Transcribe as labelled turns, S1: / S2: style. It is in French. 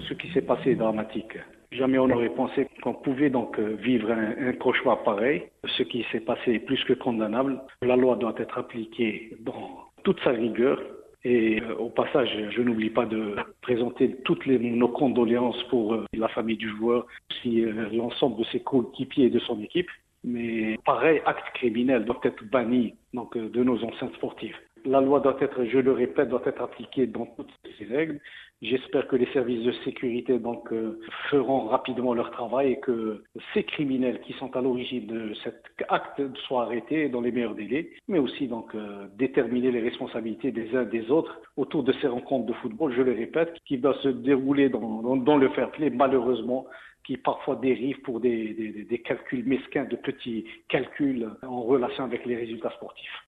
S1: ce qui s'est passé est dramatique. Jamais on n'aurait pensé qu'on pouvait donc vivre un cauchemar pareil. Ce qui s'est passé est plus que condamnable. La loi doit être appliquée dans toute sa rigueur. Et au passage, je n'oublie pas de présenter toutes nos condoléances pour la famille du joueur, aussi l'ensemble de ses coéquipiers et de son équipe. Mais pareil acte criminel doit être banni donc, de nos enceintes sportives. La loi doit être, je le répète, doit être appliquée dans toutes ses règles. J'espère que les services de sécurité donc feront rapidement leur travail et que ces criminels qui sont à l'origine de cet acte soient arrêtés dans les meilleurs délais, mais aussi donc déterminer les responsabilités des uns des autres autour de ces rencontres de football, je le répète, qui doivent se dérouler dans le fair play, malheureusement, qui parfois dérivent pour des calculs mesquins, de petits calculs en relation avec les résultats sportifs.